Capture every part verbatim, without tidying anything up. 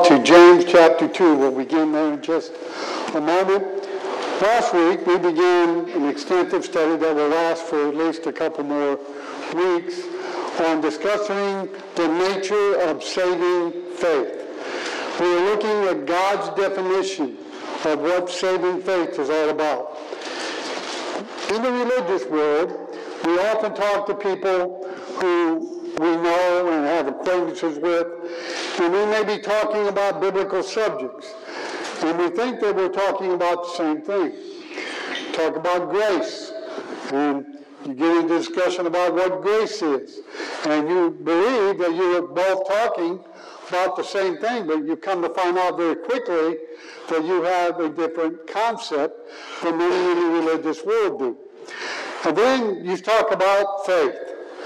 out to James chapter two. We'll begin there in just a moment. Last week, we began an extensive study that will last for at least a couple more weeks on discussing the nature of saving faith. We are looking at God's definition of what saving faith is all about. In the religious world, we often talk to people who we know and have acquaintances with, and we may be talking about biblical subjects, and we think that we're talking about the same thing. Talk about grace, and you get into discussion about what grace is, and you believe that you are both talking about the same thing, but you come to find out very quickly that you have a different concept than many in the religious world do. And then you talk about faith,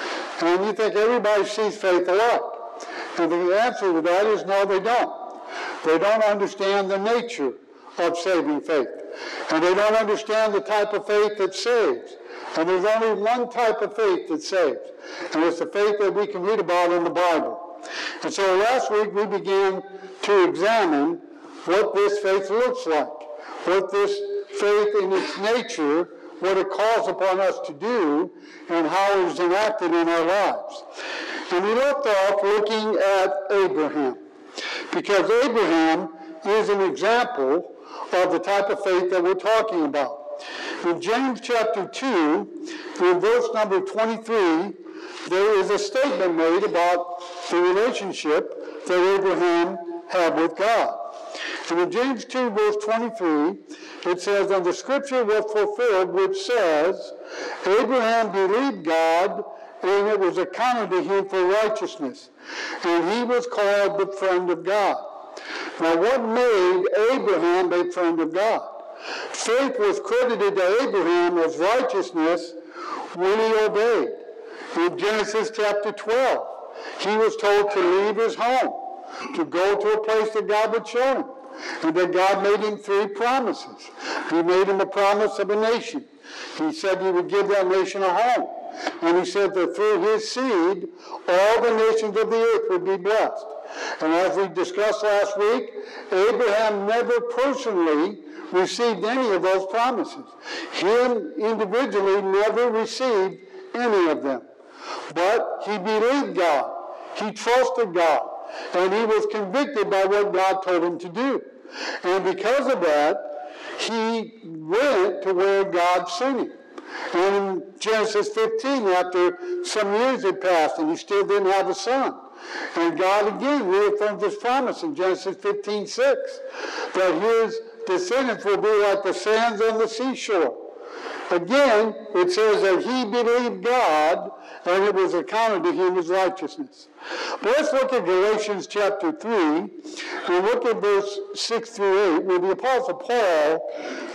and you think everybody sees faith alike. And the answer to that is no, they don't. They don't understand the nature of saving faith. And they don't understand the type of faith that saves. And there's only one type of faith that saves. And it's the faith that we can read about in the Bible. And so last week we began to examine what this faith looks like, what this faith in its nature, what it calls upon us to do, and how it is enacted in our lives. And we left off looking at Abraham, because Abraham is an example of the type of faith that we're talking about. In James chapter two, in verse number twenty-three, there is a statement made about the relationship that Abraham had with God. And in James two, verse twenty-three, it says, "And the scripture was fulfilled, which says, Abraham believed God, and it was accounted to him for righteousness. And he was called the friend of God." Now, what made Abraham a friend of God? Faith was credited to Abraham as righteousness when he obeyed. In Genesis chapter twelve, he was told to leave his home, to go to a place that God would show him. And that God made him three promises. He made him a promise of a nation. He said he would give that nation a home. And he said that through his seed, all the nations of the earth would be blessed. And as we discussed last week, Abraham never personally received any of those promises. Him individually never received any of them. But he believed God. He trusted God. And he was convicted by what God told him to do. And because of that, he went to where God sent him. And in Genesis fifteen, after some years had passed and he still didn't have a son, and God again reaffirmed his promise in Genesis fifteen six, that his descendants will be like the sands on the seashore. Again, it says that he believed God, and it was accounted to him as righteousness. But let's look at Galatians chapter three, and look at verse six through eight, where the Apostle Paul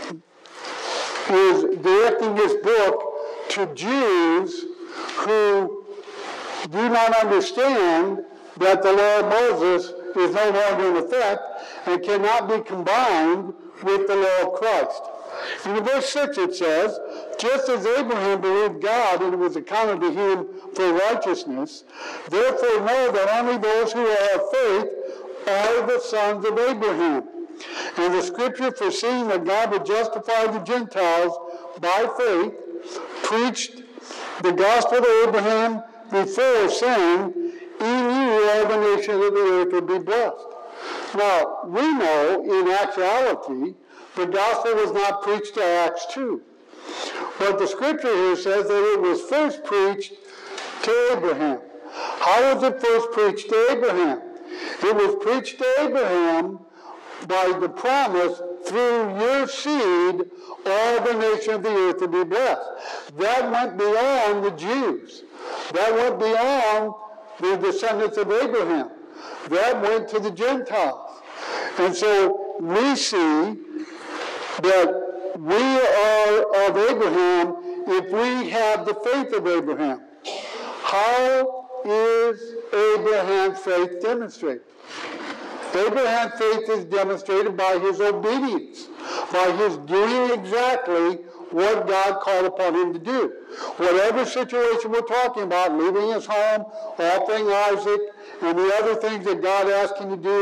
is directing this book to Jews who do not understand that the law of Moses is no longer in effect and cannot be combined with the law of Christ. In verse six it says, "Just as Abraham believed God and it was accounted to him for righteousness, therefore know that only those who have faith are the sons of Abraham. And the scripture, foreseeing that God would justify the Gentiles by faith, preached the gospel to Abraham before, saying, In you all the nations of the earth will be blessed." Now, we know in actuality the gospel was not preached to Acts two. But the scripture here says that it was first preached to Abraham. How was it first preached to Abraham? It was preached to Abraham by the promise, through your seed, all the nations of the earth will be blessed. That went beyond the Jews. That went beyond the descendants of Abraham. That went to the Gentiles. And so we see that we are of Abraham if we have the faith of Abraham. How is Abraham's faith demonstrated? Abraham's faith is demonstrated by his obedience, by his doing exactly what God called upon him to do. Whatever situation we're talking about, leaving his home, offering Isaac, and the other things that God asked him to do,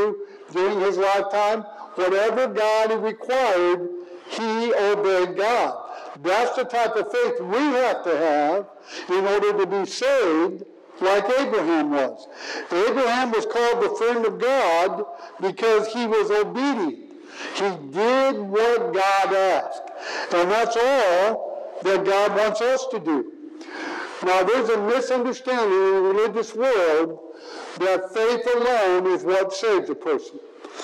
during his lifetime? Whatever God required, he obeyed God. That's the type of faith we have to have in order to be saved, like Abraham was. Abraham was called the friend of God because he was obedient. He did what God asked. And that's all that God wants us to do. Now, there's a misunderstanding in the religious world that faith alone is what saves a person.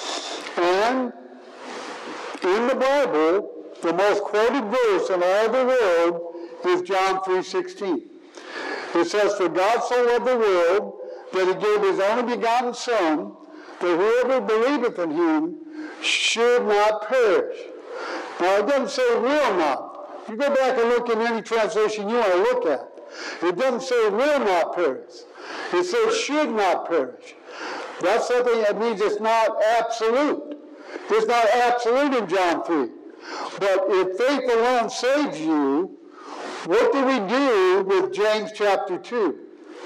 And in the Bible, the most quoted verse in all the world is John three sixteen. It says, "For God so loved the world that he gave his only begotten Son, that whoever believeth in him should not perish." Now, it doesn't say will not. You go back and look in any translation you want to look at. It doesn't say will not perish. It says should not perish. That's something that means it's not absolute. It's not absolute in John three. But if faith alone saves you, what do we do with James chapter two?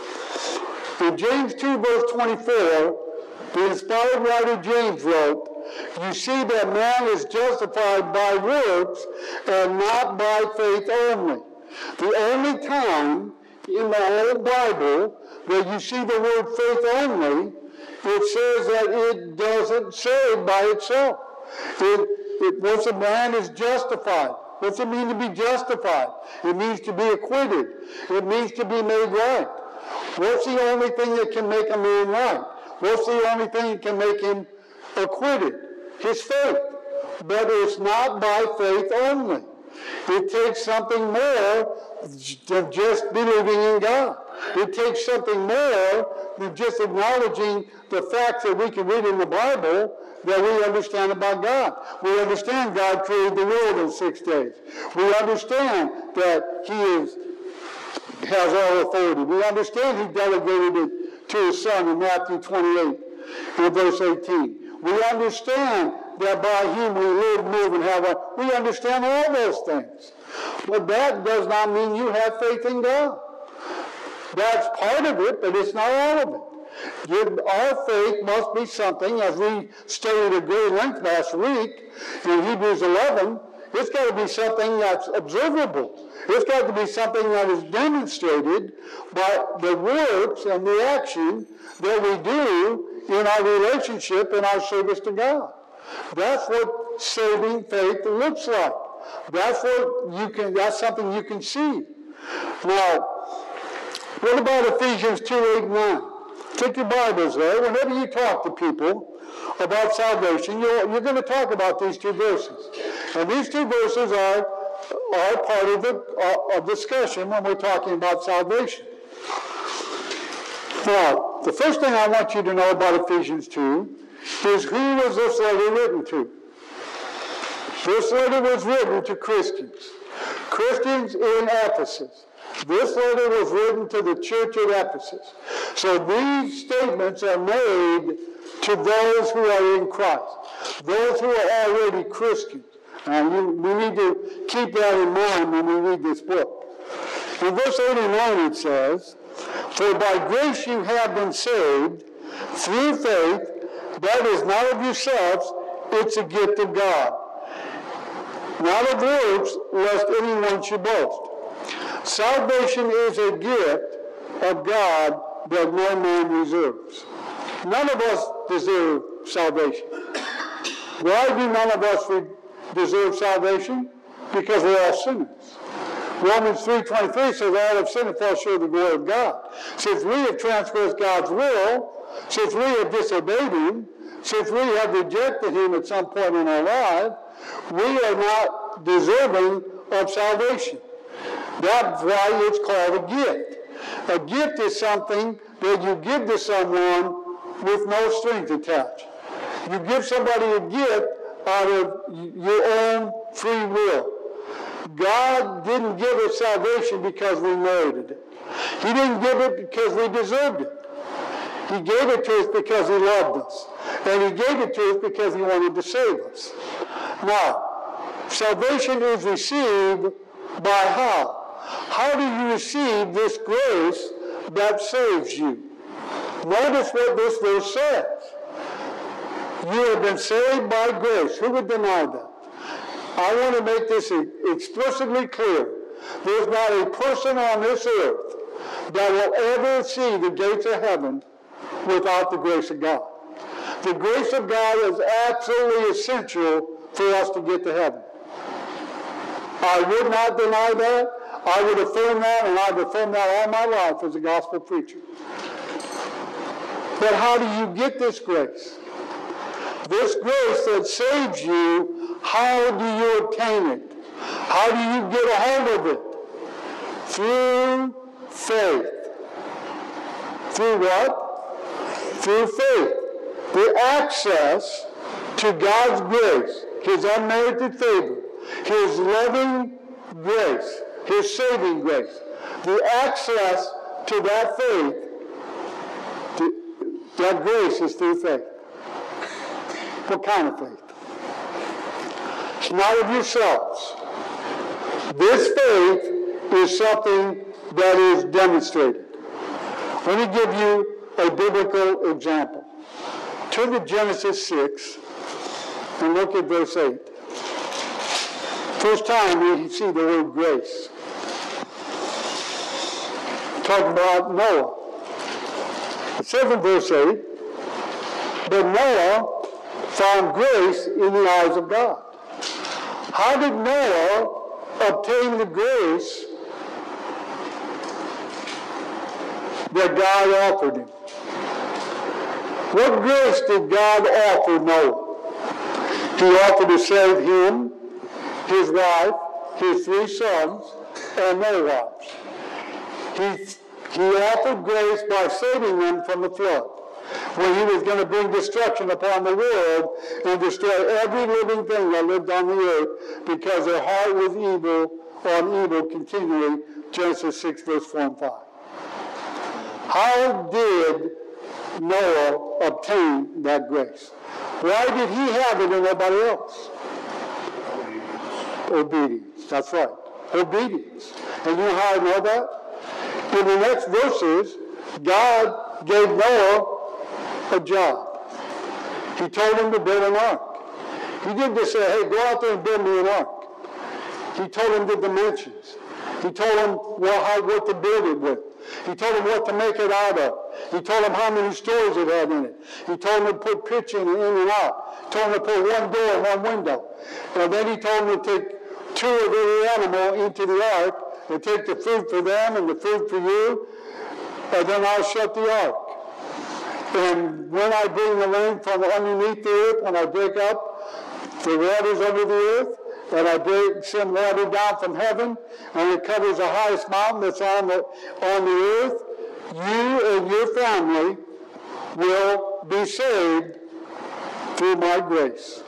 In James two verse twenty-four, the inspired writer James wrote, "You see that man is justified by works and not by faith only." The only time in the whole Bible where you see the word faith only, it says that it doesn't save by itself. It, it, once a man is justified, what's it mean to be justified? It means to be acquitted. It means to be made right. What's the only thing that can make a man right? What's the only thing that can make him acquitted? His faith. But it's not by faith only. It takes something more than just believing in God. It takes something more than just acknowledging the facts that we can read in the Bible that we understand about God. We understand God created the world in six days. We understand that he is, has all authority. We understand he delegated it to his Son in Matthew twenty-eight, in verse eighteen. We understand that by him we live, move, and have our... We understand all those things. But that does not mean you have faith in God. That's part of it, but it's not all of it. Your, our faith must be something, as we studied at great length last week in Hebrews eleven, it's got to be something that's observable. It's got to be something that is demonstrated by the works and the action that we do in our relationship and our service to God. That's what saving faith looks like. That's what you can. That's something you can see. Now, what about Ephesians two, eight, nine? Take your Bibles there. Whenever you talk to people about salvation, you're, you're going to talk about these two verses. And these two verses are, are part of the uh, of discussion when we're talking about salvation. Now, the first thing I want you to know about Ephesians two is who was this letter written to? This letter was written to Christians. Christians in Ephesus. This letter was written to the church at Ephesus. So these statements are made to those who are in Christ, those who are already Christians. And you, we need to keep that in mind when we read this book. In verse eighty-nine it says, "For by grace you have been saved through faith, that is not of yourselves, it's a gift of God. Not of works, lest anyone should boast." Salvation is a gift of God that no man deserves. None of us deserve salvation. Why do none of us deserve salvation? Because we're all sinners. Romans three twenty-three says, "All have sinned and fall short of the glory of God." Since we have transgressed God's will, since we have disobeyed him, since we have rejected him at some point in our life, we are not deserving of salvation. That's why it's called a gift. A gift is something that you give to someone with no strings attached. You give somebody a gift out of your own free will. God didn't give us salvation because we merited it. He didn't give it because we deserved it. He gave it to us because he loved us. And he gave it to us because he wanted to save us. Now, salvation is received by how? How do you receive this grace that saves you? Notice what this verse says. You have been saved by grace. Who would deny that? I want to make this explicitly clear. There's not a person on this earth that will ever see the gates of heaven without the grace of God. The grace of God is absolutely essential for us to get to heaven. I would not deny that. I would affirm that, and I've affirmed that all my life as a gospel preacher. But how do you get this grace? This grace that saves you, how do you obtain it? How do you get a hold of it? Through faith. Through what? Through faith. The access to God's grace, His unmerited favor, His loving grace, His saving grace. The access to that faith, to, that grace is through faith. What kind of faith? It's not of yourselves. This faith is something that is demonstrated. Let me give you a biblical example. Turn to Genesis six and look at verse eight. First time we see the word grace. Talk about Noah. It says in verse eight, but Noah found grace in the eyes of God. How did Noah obtain the grace that God offered him? What grace did God offer Noah? He offered to save him, his wife, his three sons, and their wives. He, he offered grace by saving them from the flood, when he was going to bring destruction upon the world and destroy every living thing that lived on the earth because their heart was evil on evil continually. Genesis six, verse four and five. How did Noah obtain that grace? Why did he have it and nobody else? Obedience. That's right. Obedience. And you know how I know that? In the next verses, God gave Noah a job. He told him to build an ark. He didn't just say, hey, go out there and build me an ark. He told him the dimensions. He told him well, how, what to build it with. He told him what to make it out of. He told him how many stories it had in it. He told him to put pitch in, in and out. He told him to put one door and one window. And then he told him to take two of every animal into the ark and take the food for them and the food for you, and then I'll shut the ark. And when I bring the rain from underneath the earth, when I break up the waters under the earth, and I break, send water down from heaven, and it covers the highest mountain that's on the, on the earth, you and your family will be saved through my grace.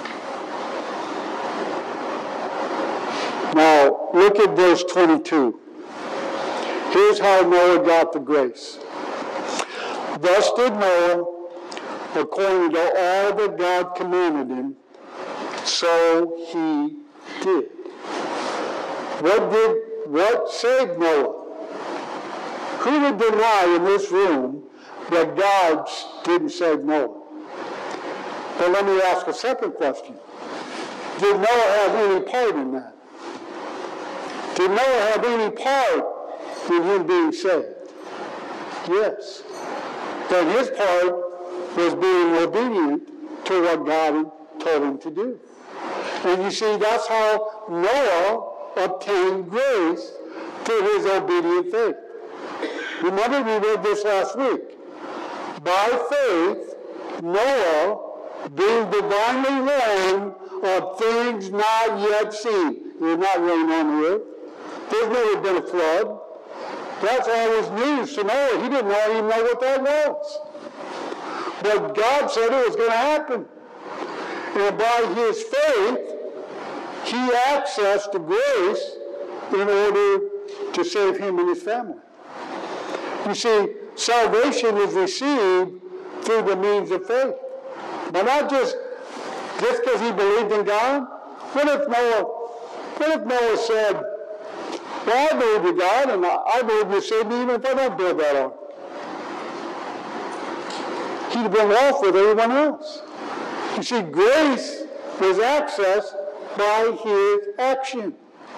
Now, look at verse twenty-two. Here's how Noah got the grace. Thus did Noah, according to all that God commanded him, so he did. What did, what saved Noah? Who would deny in this room that God didn't save Noah? But let me ask a second question. Did Noah have any part in that? Did Noah have any part in him being saved? Yes. And his part was being obedient to what God had told him to do. And you see, that's how Noah obtained grace through his obedient faith. Remember, we read this last week. By faith, Noah, being divinely warned of things not yet seen. There's not rain on the earth. There's never been a flood. That's always news to Noah. He didn't even know what that was. But God said it was going to happen. And by his faith, he accessed the grace in order to save him and his family. You see, salvation is received through the means of faith. But not just just because he believed in God. What if Noah, what if Noah said, well, I believe in God, and I believe you saved me even if I don't build that ark? He'd have been off with everyone else. You see, grace was accessed by his action.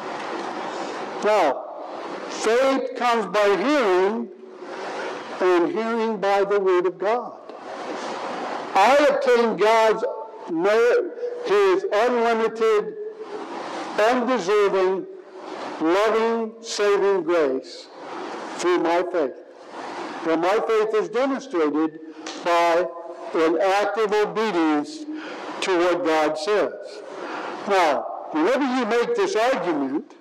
Now, faith comes by hearing, and hearing by the word of God. I obtain God's his unlimited, undeserving, loving, saving grace through my faith. And my faith is demonstrated by an active obedience to what God says. Now, whenever you make this argument,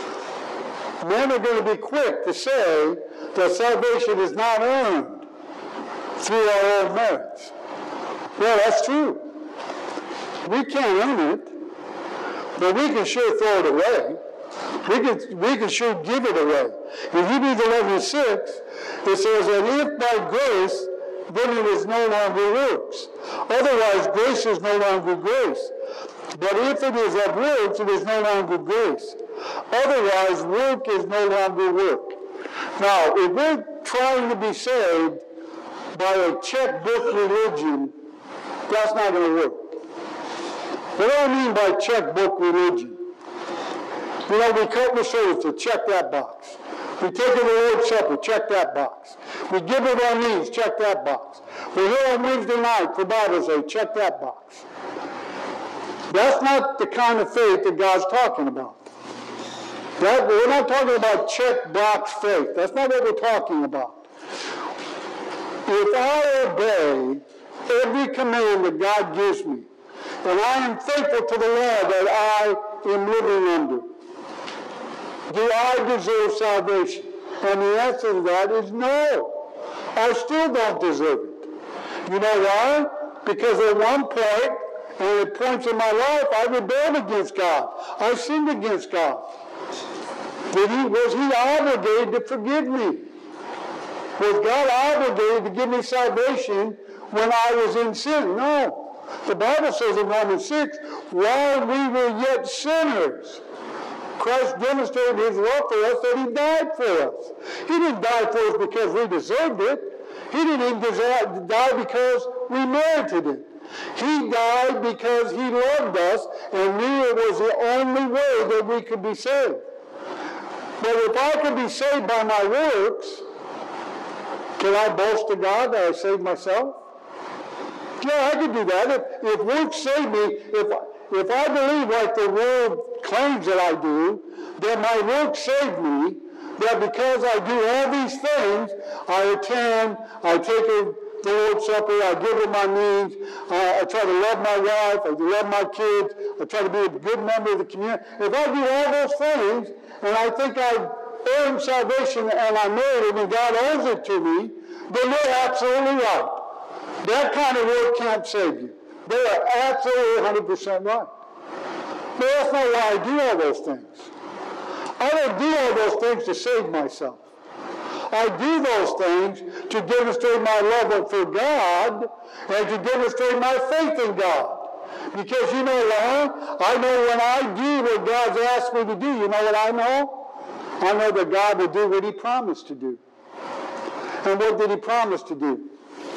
men are going to be quick to say that salvation is not earned through our own merits. Well, that's true. We can't earn it, but we can sure throw it away. We can, we can sure give it away. In Hebrews eleven six, it says, and if by grace, then it is no longer works. Otherwise, grace is no longer grace. But if it is of works, it is no longer grace. Otherwise, work is no longer work. Now, if we're trying to be saved by a checkbook religion, that's not going to work. What do I mean by checkbook religion? You know, we cut the service to check that box. We take it to the Lord's Supper, check that box. We give it our needs, check that box. We're here on Wednesday night for Bible study, check that box. That's not the kind of faith that God's talking about. That, we're not talking about check box faith. That's not what we're talking about. If I obey every command that God gives me, and I am faithful to the law that I am living under, do I deserve salvation? And the answer to that is no. I still don't deserve it. You know why? Because at one point, and at points in my life, I rebelled against God. I sinned against God. Did he, was he obligated to forgive me? Was God obligated to give me salvation when I was in sin? No. The Bible says in Romans six, while we were yet sinners, Christ demonstrated his love for us that he died for us. He didn't die for us because we deserved it. He didn't even die because we merited it. He died because he loved us and knew it was the only way that we could be saved. But if I could be saved by my works, can I boast to God that I saved myself? Yeah, I could do that. If, if works save me, if, if I believe like the world claims that I do, that my works save me, that because I do all these things, I attend, I take a the Lord's Supper, I give her my needs, uh, I try to love my wife, I love my kids, I try to be a good member of the community. If I do all those things, and I think I've earned salvation and I made it and God owes it to me, then they're absolutely right. That kind of work can't save you. They are absolutely one hundred percent right. But that's not why I do all those things. I don't do all those things to save myself. I do those things to demonstrate my love for God and to demonstrate my faith in God. Because you know why? I know when I do what God's asked me to do, you know what I know? I know that God will do what he promised to do. And what did he promise to do?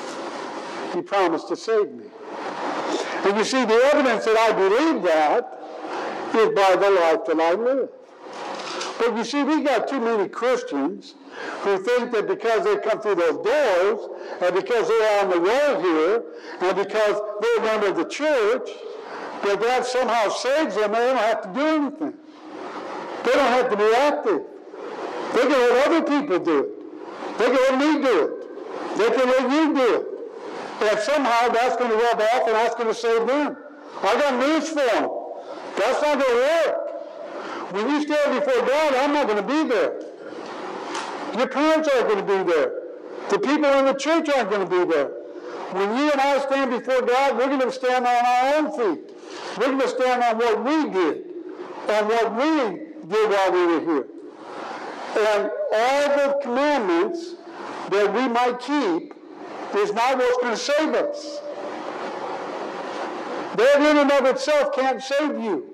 He promised to save me. And you see, the evidence that I believe that is by the life that I live. But you see, we got too many Christians who think that because they come through those doors, and because they're on the road here, and because they're a member of the church, that that somehow saves them and they don't have to do anything. They don't have to be active. They can let other people do it. They can let me do it. They can let you do it. And somehow that's going to rub off and that's going to save them. I got news for them. That's not going to work. When you stand before God, I'm not going to be there. Your parents aren't going to be there. The people in the church aren't going to be there. When you and I stand before God, we're going to stand on our own feet. We're going to stand on what we did, on what we did while we were here. And all the commandments that we might keep is not what's going to save us. That in and of itself can't save you.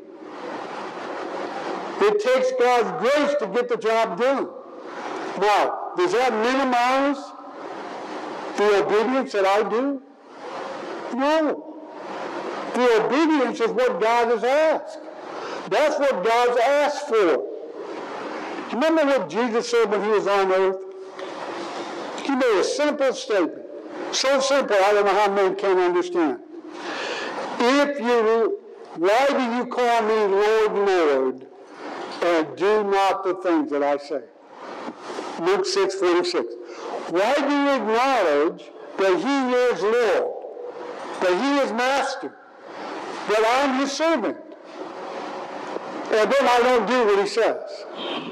It takes God's grace to get the job done. Now, does that minimize the obedience that I do? No. The obedience is what God has asked. That's what God's asked for. Remember what Jesus said when he was on earth? He made a simple statement. So simple, I don't know how men can understand. If you, why do you call me Lord, Lord, and do not the things that I say? Luke six forty-six. Why do you acknowledge that he is Lord, that he is master, that I'm his servant, and then I don't do what he says?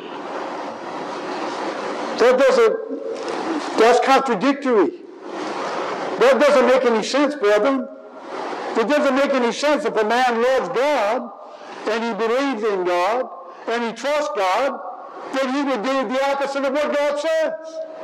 That doesn't, that's contradictory. That doesn't make any sense, brethren. It doesn't make any sense if a man loves God, and he believes in God, and he trusts God, then he would do the opposite of what God says.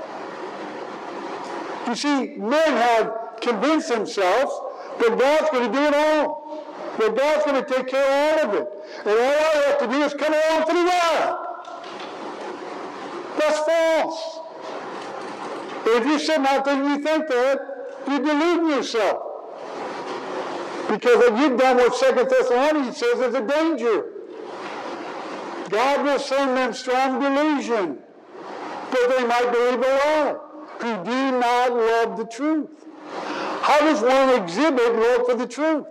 You see, men have convinced themselves that God's going to do it all. That God's going to take care of all of it. And all I have to do is come along for the ride. That's false. If you're sitting out there and you think that, you delude yourself. Because what you've done what Second Thessalonians says is a danger. God will send them strong delusion, that they might believe a lie, who do not love the truth. How does one exhibit love for the truth?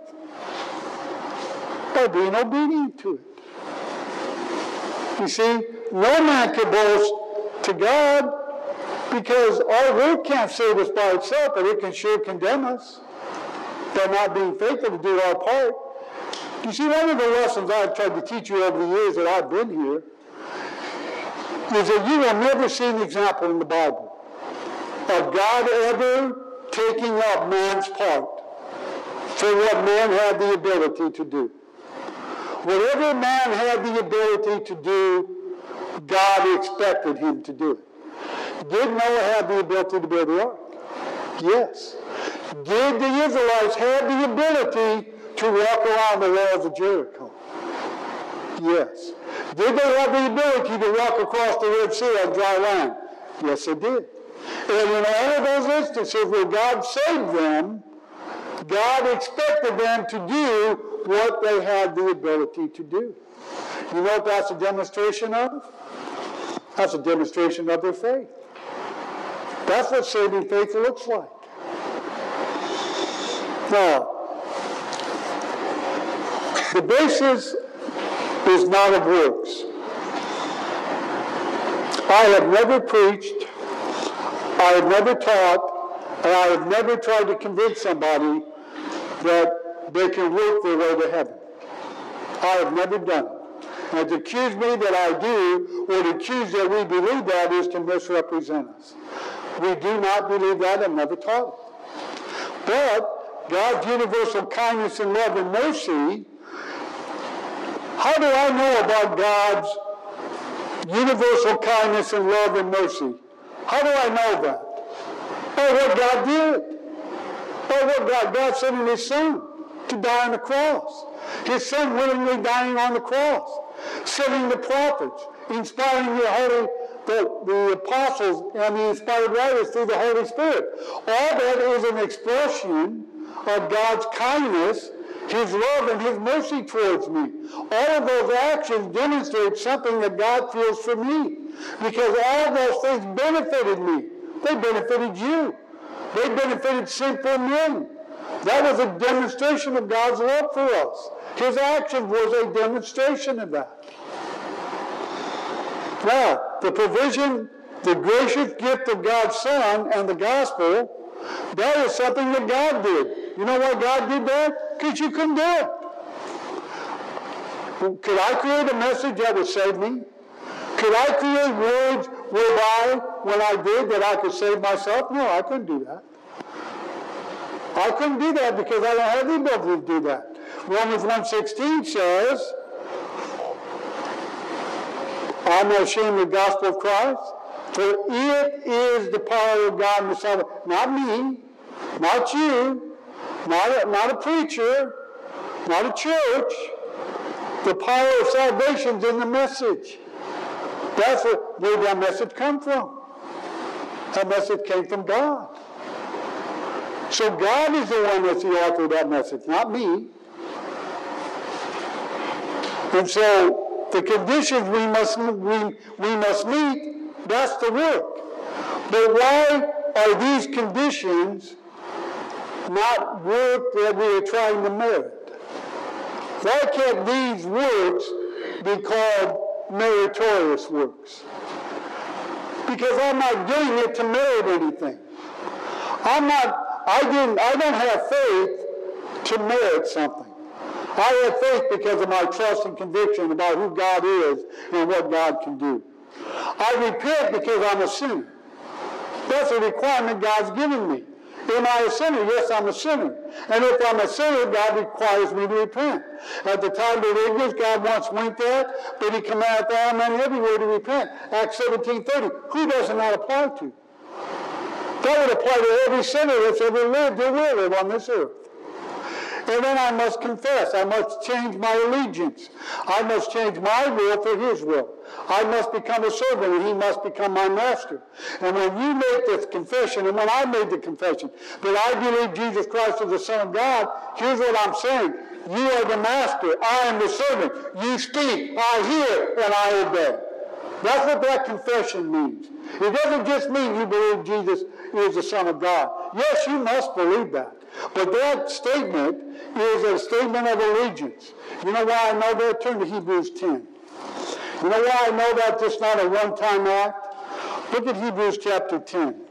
By being obedient to it. You see, no man can boast to God, because our word can't save us by itself, but it can sure condemn us by not being faithful to do our part. You see, one of the lessons I've tried to teach you over the years that I've been here is that you will never see an example in the Bible of God ever taking up man's part for what man had the ability to do. Whatever man had the ability to do, God expected him to do it. Did Noah have the ability to build the ark? Yes. Did the Israelites have the ability to walk around the walls of Jericho? Yes. Did they have the ability to walk across the Red Sea on dry land? Yes, they did. And in all of those instances where God saved them, God expected them to do what they had the ability to do. You know what that's a demonstration of? That's a demonstration of their faith. That's what saving faith looks like. Now, the basis is not of works. I have never preached, I have never taught, and I have never tried to convince somebody that they can work their way to heaven. I have never done it. And to accuse me that I do, or to accuse that we believe that, is to misrepresent us. We do not believe that and never taught it. But God's universal kindness and love and mercy, how do I know about God's universal kindness and love and mercy? How do I know that? By what God did. By what God, God sent His Son to die on the cross. His Son willingly dying on the cross. Sending the prophets, inspiring the Holy, the, the apostles and the inspired writers through the Holy Spirit. All that is an expression of God's kindness, His love, and His mercy towards me. All of those actions demonstrate something that God feels for me. Because all those things benefited me. They benefited you. They benefited sinful men. That was a demonstration of God's love for us. His action was a demonstration of that. Now, the provision, the gracious gift of God's Son and the gospel, that is something that God did. You know why God did that? Because you couldn't do it. Could I create a message that would save me? Could I create words whereby, when I did, that I could save myself? No, I couldn't do that. I couldn't do that because I don't have the ability to do that. Romans one sixteen says, I'm not ashamed of the gospel of Christ, for it is the power of God and the salvation. Not me, not you, not a, not a preacher, not a church. The power of salvation is in the message. That's what, where that message come from. That message came from God. So God is the one that's the author of that message, not me. And so the conditions we must, we, we must meet, that's the work. But why are these conditions not work that we are trying to merit? Why can't these works be called meritorious works? Because I'm not doing it to merit anything. I'm not, I didn't, I don't have faith to merit something. I have faith because of my trust and conviction about who God is and what God can do. I repent because I'm a sinner. That's a requirement God's given me. Am I a sinner? Yes, I'm a sinner. And if I'm a sinner, God requires me to repent. At the time of ignorance, God once winked at, but he commanded all men everywhere to repent. Acts seventeen thirty. Who does it not apply to? That would apply to every sinner that's ever lived or will live on this earth. And then I must confess. I must change my allegiance. I must change my will for his will. I must become a servant, and he must become my master. And when you make this confession, and when I made the confession, that I believe Jesus Christ is the Son of God, here's what I'm saying. You are the master. I am the servant. You speak. I hear, and I obey. That's what that confession means. It doesn't just mean you believe Jesus is the Son of God. Yes, you must believe that. But that statement is a statement of allegiance. You know why I know that? Turn to Hebrews ten. You know why I know that it's not a one-time act? Look at Hebrews chapter ten.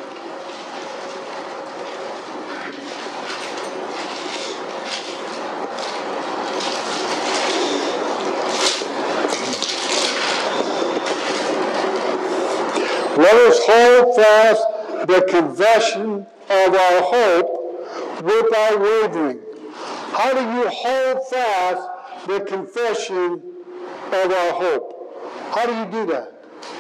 Let us hold fast the confession of our hope without wavering. How do you hold fast the confession of our hope? How do you do that?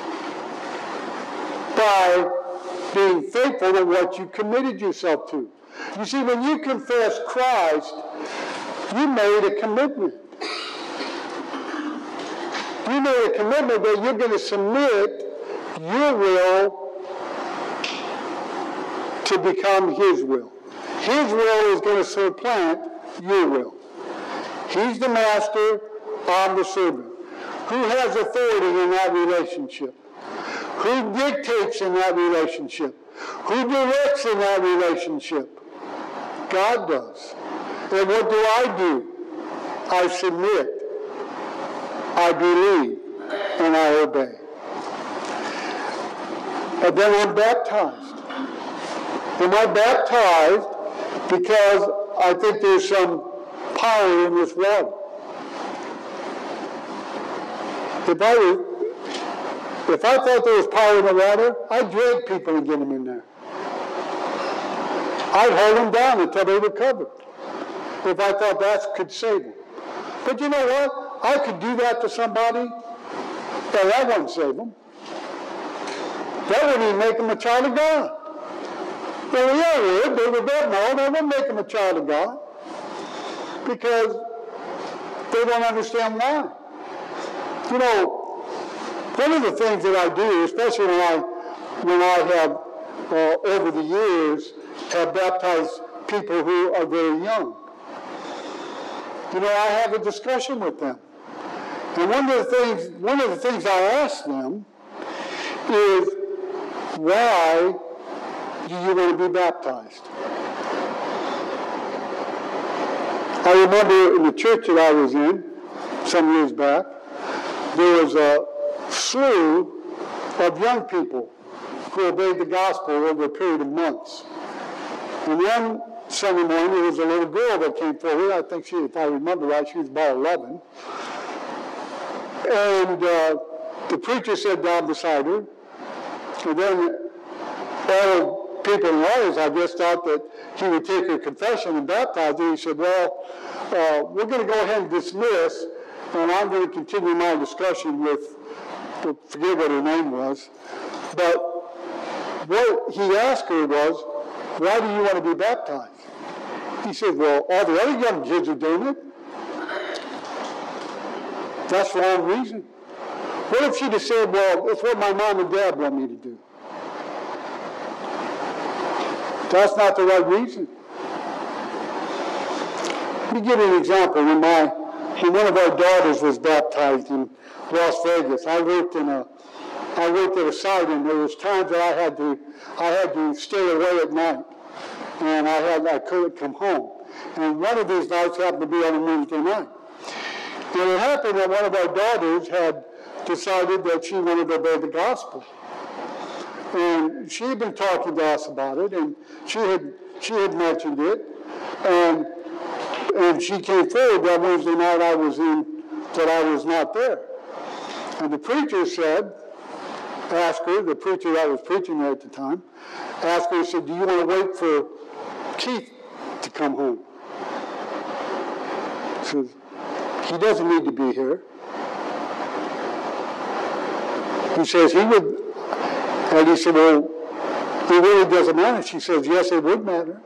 By being faithful to what you committed yourself to. You see, when you confess Christ, you made a commitment. You made a commitment that you're going to submit your will to become his will. His will is going to supplant your will. He's the master, I'm the servant. Who has authority in that relationship? Who dictates in that relationship? Who directs in that relationship? God does. And what do I do? I submit, I believe, and I obey. And then I'm baptized. Am I baptized because I think there's some power in this water? If I, was, if I thought there was power in the water, I'd drag people and get them in there. I'd hold them down until they were covered, if I thought that could save them. But you know what? I could do that to somebody, and that wouldn't save them. That wouldn't even make them a child of God. Well, yeah, it would. They were dead. No, that wouldn't make them a child of God. Because they don't understand why. You know, one of the things that I do, especially when I, when I have, uh, over the years, have baptized people who are very young, you know, I have a discussion with them. And one of the things, one of the things I ask them is, why do you want to be baptized? I remember in the church that I was in some years back, there was a slew of young people who obeyed the gospel over a period of months. And then Sunday morning, there was a little girl that came forward. I think she, if I remember right, she was about eleven. And uh, the preacher sat down beside her. And then all people in the audience, I guess, thought that he would take her confession and baptize her. He said, well, uh, we're going to go ahead and dismiss, and I'm going to continue my discussion with, I forget what her name was. But what he asked her was, why do you want to be baptized? He said, well, all the other young kids are doing it. That's the wrong reason. What if she'd have said, well, it's what my mom and dad want me to do? That's not the right reason. Let me give you an example. When my when one of our daughters was baptized in Las Vegas, I worked in a, I worked at a site, and there was times that I had to, I had to stay away at night, and I had, I couldn't come home. And one of these nights happened to be on a Wednesday night. And it happened that one of our daughters had decided that she wanted to obey the gospel. And she had been talking to us about it, and she had she had mentioned it, and and she came forward that Wednesday night I was in, that I was not there. And the preacher said, asked her, the preacher that was preaching there at the time, asked her, he said, do you want to wait for Keith to come home? She says, he doesn't need to be here. He says, he would, and he said, well, it really doesn't matter. She says, yes, it would matter.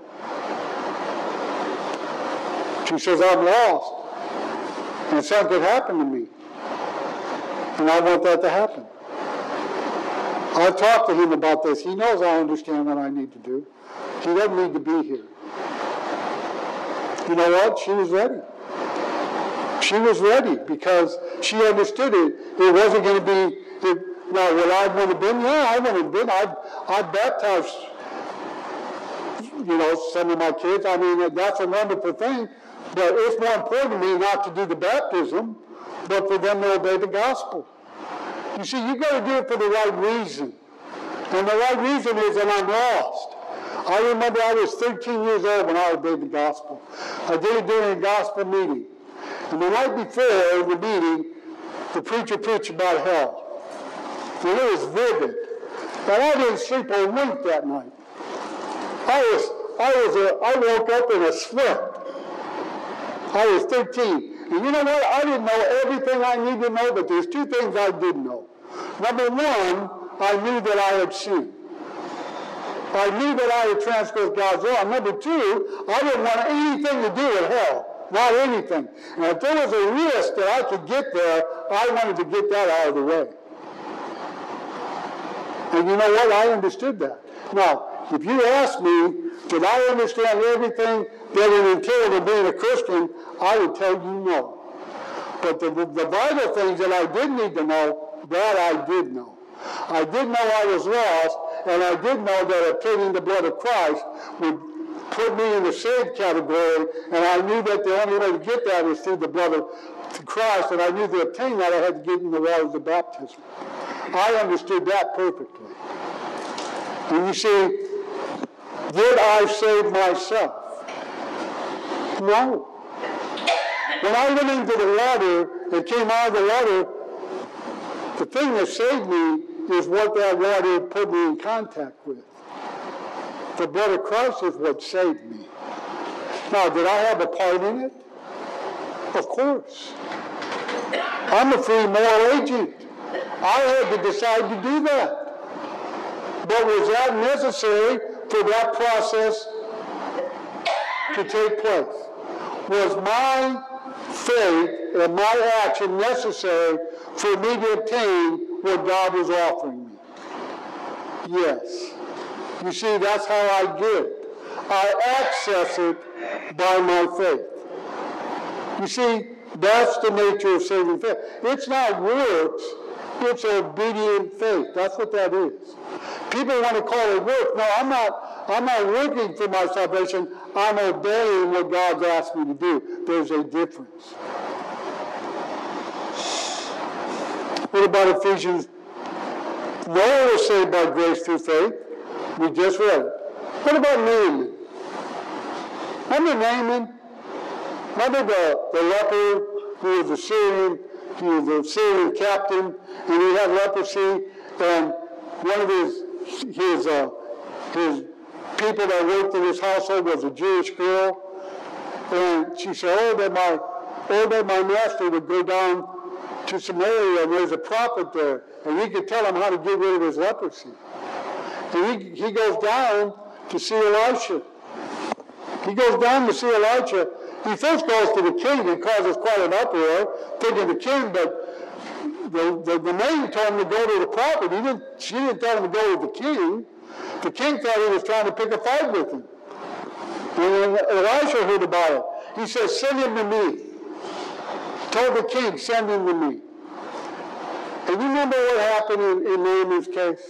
She says, I'm lost, and something could happen to me, and I want that to happen. I've talked to him about this. He knows I understand what I need to do. He doesn't need to be here. You know what? She was ready. She was ready because she understood it. It wasn't going to be, it, now, would I want to been? Yeah, I would have been. I I baptized, you know, some of my kids. I mean, that's a wonderful thing. But it's more important to me not to do the baptism, but for them to obey the gospel. You see, you've got to do it for the right reason. And the right reason is that I'm lost. I remember I was thirteen years old when I obeyed the gospel. I did it during a gospel meeting. And the night before the meeting, the preacher preached about hell. And it was vivid. But I didn't sleep a wink that night. I was, I was, a, I woke up in a sweat. I was thirteen. And you know what? I didn't know everything I needed to know, but there's two things I did know. Number one, I knew that I had sinned. I knew that I had transgressed God's law. Number two, I didn't want anything to do with hell. Not anything. And if there was a risk that I could get there, I wanted to get that out of the way. And you know what? I understood that. Now, if you ask me, did I understand everything that it entailed in being a Christian, I would tell you no. But the, the vital things that I did need to know, that I did know. I did know I was lost, and I did know that obtaining the blood of Christ would put me in the saved category, and I knew that the only way to get that was through the blood of Christ, and I knew to obtain that I had to get in the waters of baptism. I understood that perfectly. And you see, did I save myself? No. When I went into the water and came out of the water, the thing that saved me is what that water put me in contact with. The blood of Christ is what saved me. Now, did I have a part in it? Of course. I'm a free moral agent. I had to decide to do that. But was that necessary for that process to take place? Was my faith and my action necessary for me to obtain what God was offering me? Yes. You see, that's how I get it. I access it by my faith. You see, that's the nature of saving faith. It's not works, it's obedient faith. That's what that is. People want to call it work. No, I'm not, I'm not working for my salvation. I'm obeying what God's asked me to do. There's a difference. What about Ephesians? Noah was saved by grace through faith. We just read it. What about Naaman? Remember Naaman? Remember the, the leper who was a Syrian, he was a Syrian captain, and he had leprosy, and one of his his uh, his people that worked in his household was a Jewish girl, and she said, "Oh, that my oh that my master would go down to Samaria, and there's a prophet there, and he could tell him how to get rid of his leprosy." And he, he goes down to see Elisha. He goes down to see Elisha. He first goes to the king and causes quite an uproar, thinking the king, but the, the, the maiden told him to go to the prophet. He didn't, she didn't tell him to go to the king. The king thought he was trying to pick a fight with him. And when Elisha heard about it, he said, "Send him to me." told the king, send him to me. And you remember what happened in, in Naaman's case?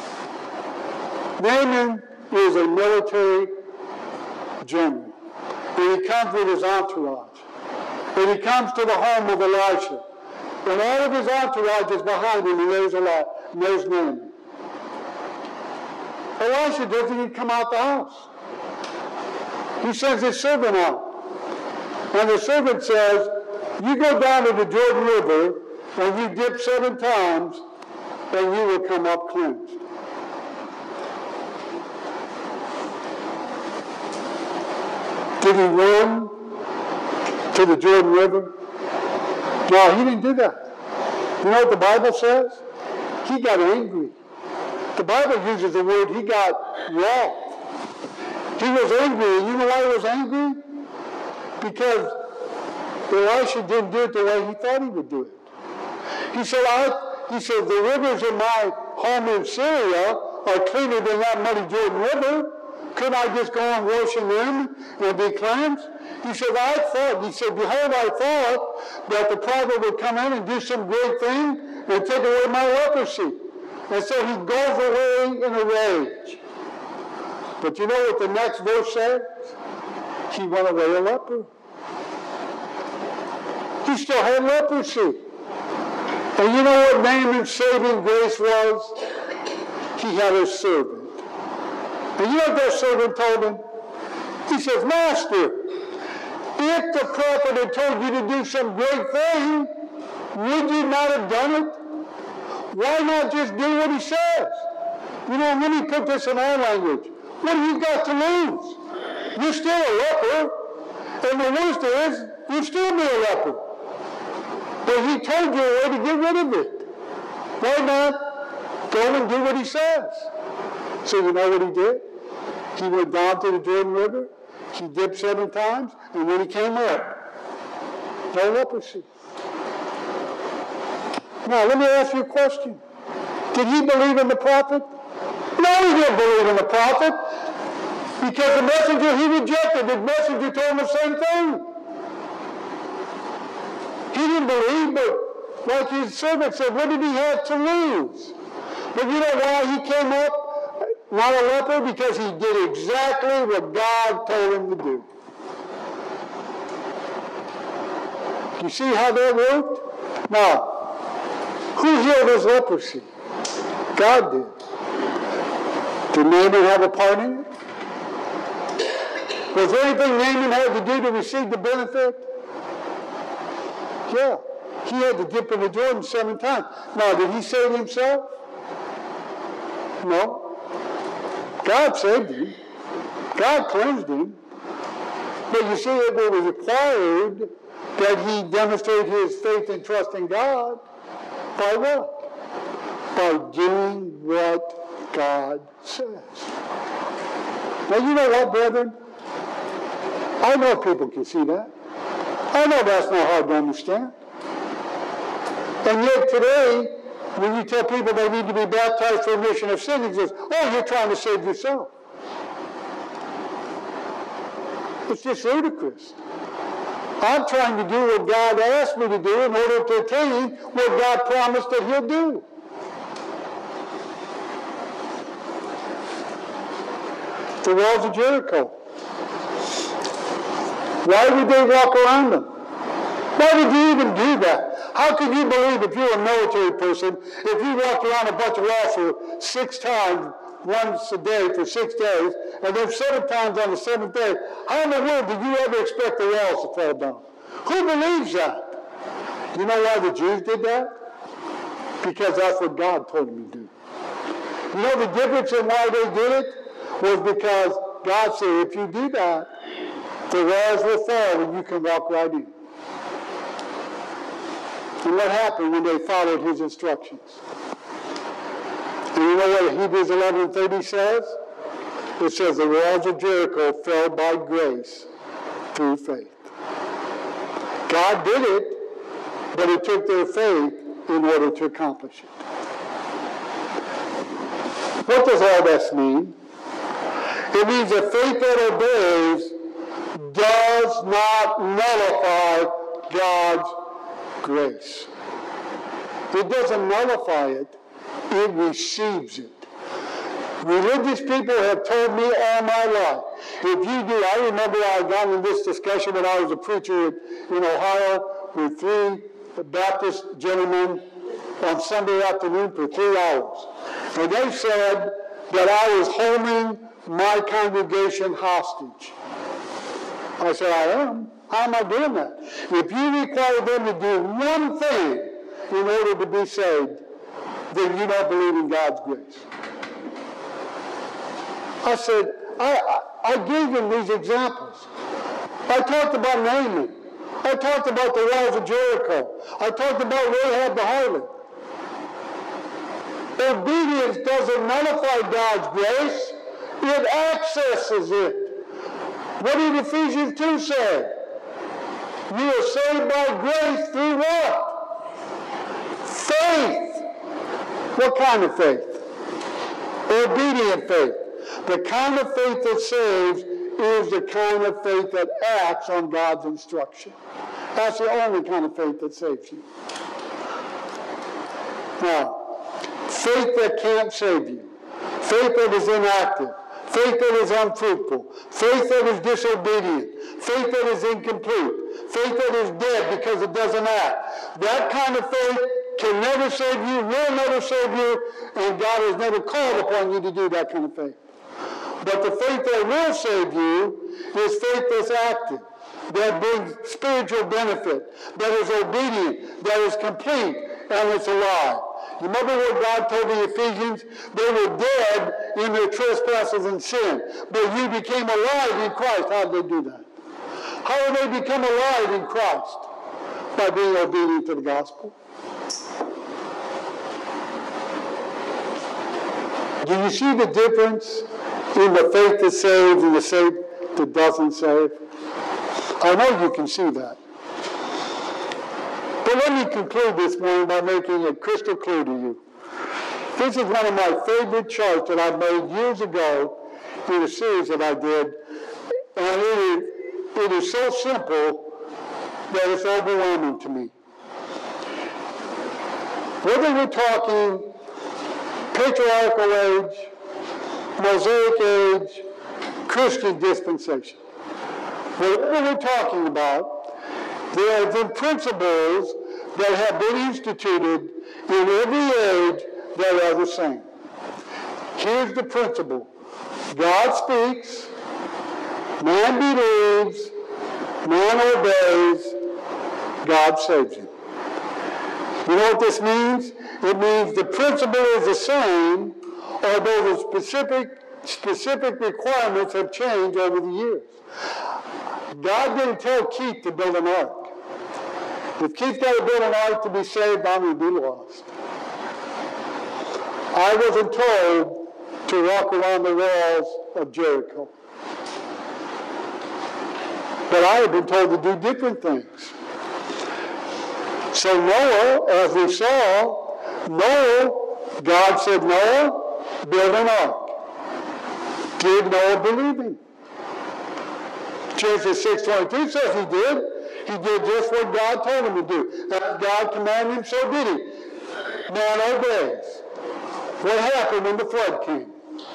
Naaman is a military general. And he comes with his entourage. And he comes to the home of Elisha. And all of his entourage is behind him, and there's, Eli- and there's Naaman. Elisha doesn't even come out the house. He sends his servant out. And the servant says, you go down to the Jordan River, and you dip seven times, and you will come up cleansed. Did he run to the Jordan River? No, he didn't do that. You know what the Bible says? He got angry. The Bible uses the word he got wroth. He was angry. And you know why he was angry? Because Elisha didn't do it the way he thought he would do it. He said, I, he said, the rivers in my home in Syria are cleaner than that muddy Jordan River. Couldn't I just go on washing them and be cleansed? He said, I thought, he said, behold, I thought that the prophet would come in and do some great thing and take away my leprosy. And so he goes away in a rage. But you know what the next verse says? He went away a leper. He still had leprosy. And you know what Naaman's saving grace was? He had a servant. And you know what that servant told him? He says, Master, if the prophet had told you to do some great thing, would you not have done it? Why not just do what he says? You know, let me put this in our language. What have you got to lose? You're still a leper. And the worst is, you'll still be a leper. But he told you a way to get rid of it. Why not go and do what he says? So you know what he did? He went down to the Jordan River. He dipped seven times. And when he came up, no leprosy. Now, let me ask you a question. Did he believe in the prophet? No, he didn't believe in the prophet. Because the messenger he rejected, the messenger told him the same thing. He didn't believe, but like his servant said, what did he have to lose? But you know why he came up not a leper? Because he did exactly what God told him to do. You see how that worked? Now, who healed his leprosy? God did. Did Naaman have a part in it? Was there anything Naaman had to do to receive the benefit? Yeah. He had to dip in the Jordan seven times. Now, did he save himself? No. God saved him. God cleansed him. But you see, it was required that he demonstrate his faith and trust in God. By what? By doing what God says. Now, you know what, brethren? I know people can see that. I know that's not hard to understand. And yet today, when you tell people they need to be baptized for remission of sin, he says, oh, you're trying to save yourself. It's just ludicrous. I'm trying to do what God asked me to do in order to attain what God promised that he'll do. The walls of Jericho. Why would they walk around them? Why would you even do that? How can you believe, if you're a military person, if you walked around a bunch of walls for six times, once a day for six days, and then seven times on the seventh day, how in the world did you ever expect the walls to fall down? Who believes that? You know why the Jews did that? Because that's what God told them to do. You know the difference in why they did it? Was because God said, if you do that, the walls will fall and you can walk right in. And what happened when they followed his instructions? And you know what Hebrews eleven thirty says? It says the walls of Jericho fell by grace through faith. God did it, but it took their faith in order to accomplish it. What does all this mean? It means that faith that obeys does not nullify God's grace. It doesn't nullify it. It receives it. Religious people have told me all my life, if you do, I remember I got in this discussion when I was a preacher in Ohio with three Baptist gentlemen on Sunday afternoon for three hours. And they said that I was holding my congregation hostage. I said, I am. How am I doing that? If you require them to do one thing in order to be saved, then you don't believe in God's grace. I said, I, I, I gave them these examples. I talked about Naaman. I talked about the walls of Jericho. I talked about Rahab the harlot. Obedience doesn't nullify God's grace. It accesses it. What did Ephesians two say? You are saved by grace through what? Faith. What kind of faith? Obedient faith. The kind of faith that saves is the kind of faith that acts on God's instruction. That's the only kind of faith that saves you. Now, faith that can't save you, faith that is inactive, faith that is unfruitful, faith that is disobedient, faith that is incomplete, faith that is dead because it doesn't act. That kind of faith can never save you, will never save you, and God has never called upon you to do that kind of faith. But the faith that will save you is faith that's active, that brings spiritual benefit, that is obedient, that is complete, and it's alive. You remember what God told the Ephesians? They were dead in their trespasses and sin, but you became alive in Christ. How did they do that? How did they become alive in Christ? By being obedient to the gospel. Do you see the difference in the faith that saves and the faith that doesn't save? I know you can see that. But let me conclude this morning by making it crystal clear to you. This is one of my favorite charts that I made years ago in a series that I did. And it is, it is so simple that it's overwhelming to me. Whether we're talking patriarchal age, Mosaic age, Christian dispensation, whatever we're talking about, there have been principles that have been instituted in every age that are the same. Here's the principle. God speaks, man believes, man obeys, God saves him. You know what this means? It means the principle is the same, although the specific, specific requirements have changed over the years. God didn't tell Keith to build an ark. If Keith got to build an ark to be saved, I'm going to be lost. I wasn't told to walk around the walls of Jericho. But I have been told to do different things. So Noah, as we saw, Noah, God said, Noah, build an ark. Did Noah believe him? Genesis six twenty-two says he did. He did just what God told him to do. As God commanded him, so did he. Man obeys. What happened when the flood came?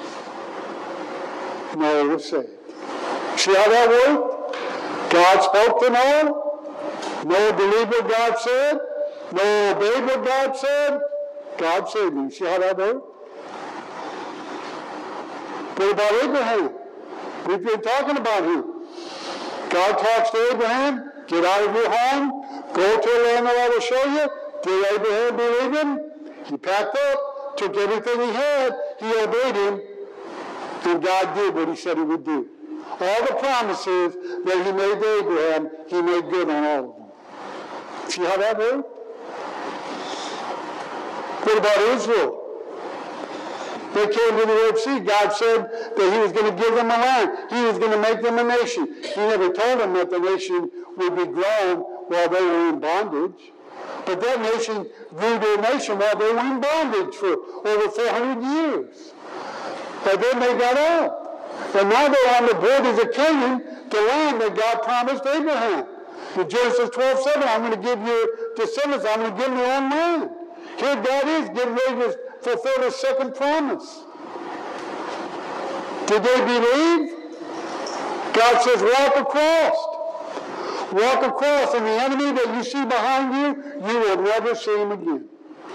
Noah was saved. See how that worked? God spoke to Noah. Noah believed what God said. Noah obeyed what God said. God saved him. See how that worked? What about Abraham? We've been talking about him. God talks to Abraham, get out of your home, go to a land that I will show you. Did Abraham believe him? He packed up, took everything he had, he obeyed him, and God did what he said he would do. All the promises that he made to Abraham, he made good on all of them. See how that worked? What about Israel? They came to the Red Sea. God said that he was going to give them a land. He was going to make them a nation. He never told them that the nation would be grown while they were in bondage. But that nation grew to a nation while they were in bondage for over four hundred years. And then they got out. And now they're on the borders of Canaan, the land that God promised Abraham. In Genesis twelve seven, I'm going to give your descendants, I'm going to give them their own land. Here God is getting ready to fulfill his second promise. Did they believe? God says, walk across. Walk across, and the enemy that you see behind you, you will never see him again.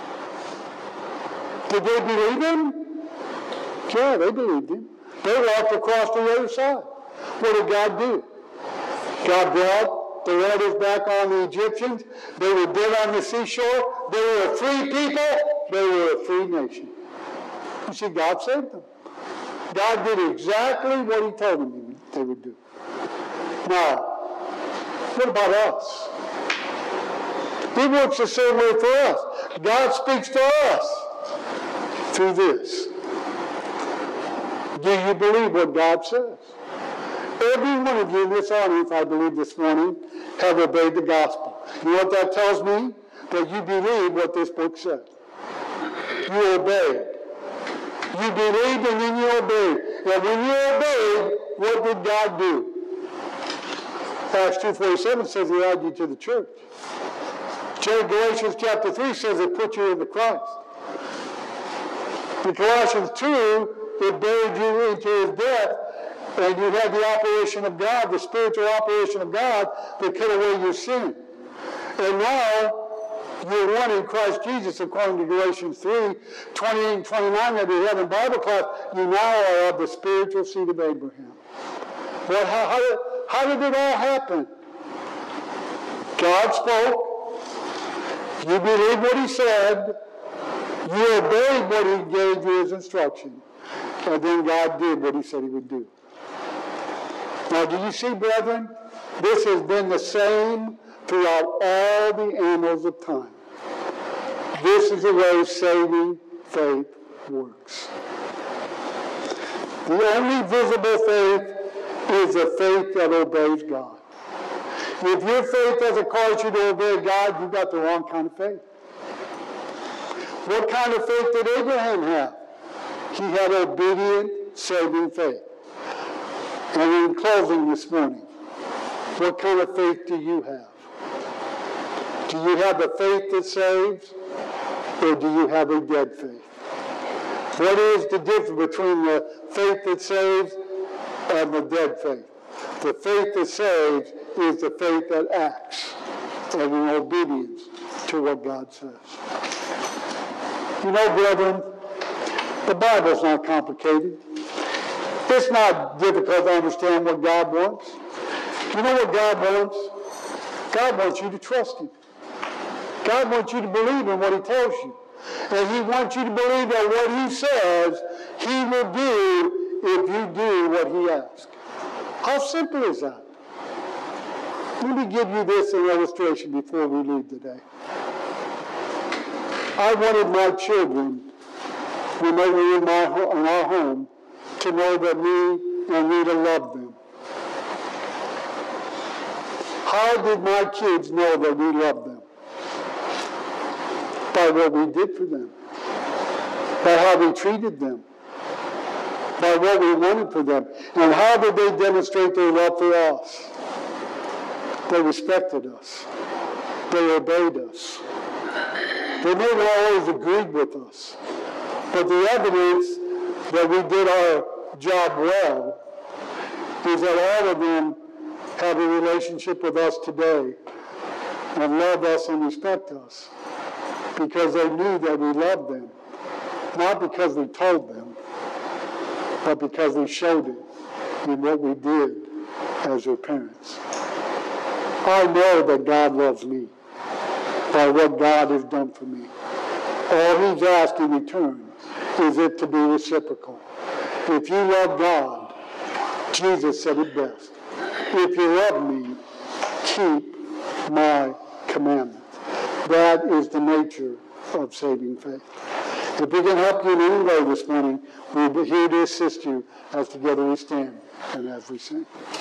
Did they believe him? Yeah, they believed him. They walked across to the other side. What did God do? God brought the waters back on the Egyptians. They were dead on the seashore. They were a free people. They were a free nation. You see, God saved them. God did exactly what he told them they would do. Now, what about us? He works the same way for us. God speaks to us through this. Do you believe what God says? Every one of you in this audience, I believe this morning, have obeyed the gospel. You know what that tells me? That you believe what this book says. You obeyed. You believed and then you obeyed. And when you obeyed, what did God do? Acts two forty-seven says he added you to the church. Galatians chapter three says it put you into Christ. In Colossians two, it buried you into his death, and you had the operation of God, the spiritual operation of God that cut away your sin. And now, you're one in Christ Jesus, according to Galatians three, twenty-eight and twenty-nine that we have in Bible class. You now are of the spiritual seed of Abraham. Well, how, how, did, how did it all happen? God spoke. You believed what he said. You obeyed what he gave you as instruction. And then God did what he said he would do. Now, do you see, brethren? This has been the same throughout all the annals of time. This is the way saving faith works. The only visible faith is the faith that obeys God. If your faith doesn't cause you to obey God, you've got the wrong kind of faith. What kind of faith did Abraham have? He had obedient, saving faith. And in closing this morning, what kind of faith do you have? Do you have the faith that saves, or do you have a dead faith? What is the difference between the faith that saves and the dead faith? The faith that saves is the faith that acts and in obedience to what God says. You know, brethren, the Bible's not complicated. It's not difficult to understand what God wants. You know what God wants? God wants you to trust him. God wants you to believe in what he tells you. And he wants you to believe that what he says, he will do if you do what he asks. How simple is that? Let me give you this in illustration before we leave today. I wanted my children, when they were in, my, in our home, to know that me and Rita loved them. How did my kids know that we loved them? By what we did for them. By how we treated them. By what we wanted for them. And how did they demonstrate their love for us? They respected us. They obeyed us. They may not always agreed with us. But the evidence that we did our job well is that all of them have a relationship with us today and love us and respect us because they knew that we loved them. Not because we told them, but because we showed it in what we did as their parents. I know that God loves me by what God has done for me. All he's asked in return is it to be reciprocal. If you love God, Jesus said it best. If you love me, keep my commandment. That is the nature of saving faith. If we can help you in any way this morning, we're here to assist you as together we stand and as we sing.